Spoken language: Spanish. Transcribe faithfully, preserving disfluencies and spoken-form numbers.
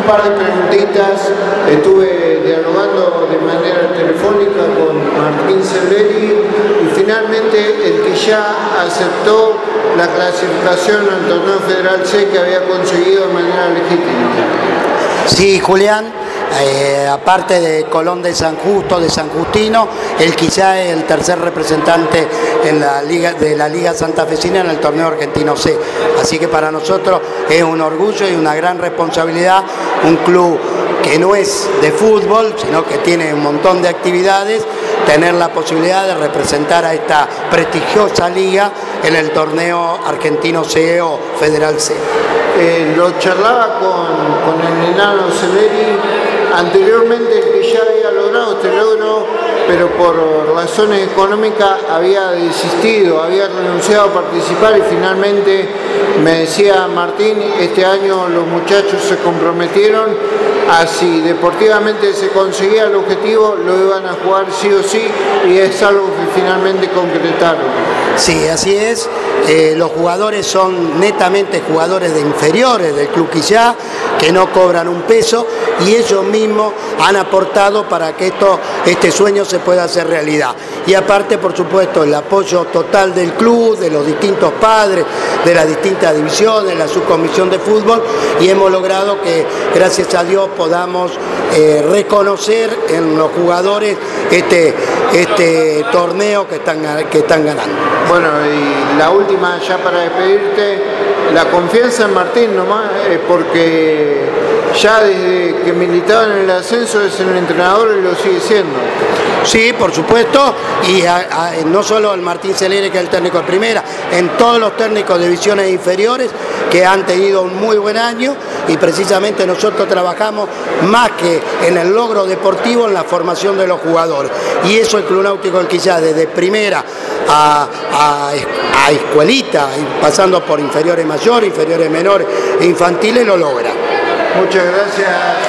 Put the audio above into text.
par de preguntitas. Estuve dialogando de manera telefónica con Martín Celleri y finalmente el que ya aceptó la clasificación al torneo Federal C que había conseguido de manera legítima. Sí, Julián, eh, aparte de Colón de San Justo, de San Justino, él quizá es el tercer representante en la Liga, de la Liga Santafesina en el torneo argentino C. Así que para nosotros es un orgullo y una gran responsabilidad, un club que no es de fútbol, sino que tiene un montón de actividades, tener la posibilidad de representar a esta prestigiosa liga en el torneo argentino C o Federal C. Eh, lo charlaba con, con el enano Celleri, anteriormente el que ya había logrado este logro, pero por razones económicas había desistido, había renunciado a participar y finalmente me decía Martín, este año los muchachos se comprometieron a si deportivamente se conseguía el objetivo, lo iban a jugar sí o sí y es algo que finalmente concretaron. Sí, así es. Eh, los jugadores son netamente jugadores de inferiores del Club Quillá, que no cobran un peso y ellos mismos han aportado para que esto, este sueño se pueda hacer realidad. Y aparte, por supuesto, el apoyo total del club, de los distintos padres, de las distintas divisiones, la subcomisión de fútbol, y hemos logrado que, gracias a Dios, podamos eh, reconocer en los jugadores este, este torneo que están, que están ganando. Bueno, y la última ya para despedirte, la confianza en Martín nomás, eh, porque ya desde que militaba en el ascenso es el entrenador y lo sigue siendo. Sí, por supuesto, y a, a, no solo el Martín Celleri, que es el técnico de primera, en todos los técnicos de divisiones inferiores que han tenido un muy buen año y precisamente nosotros trabajamos más que en el logro deportivo, en la formación de los jugadores. Y eso el Club Náutico del Quillá, desde primera a, a, a escuelita, pasando por inferiores mayores, inferiores menores e infantiles, lo logra. Muchas gracias.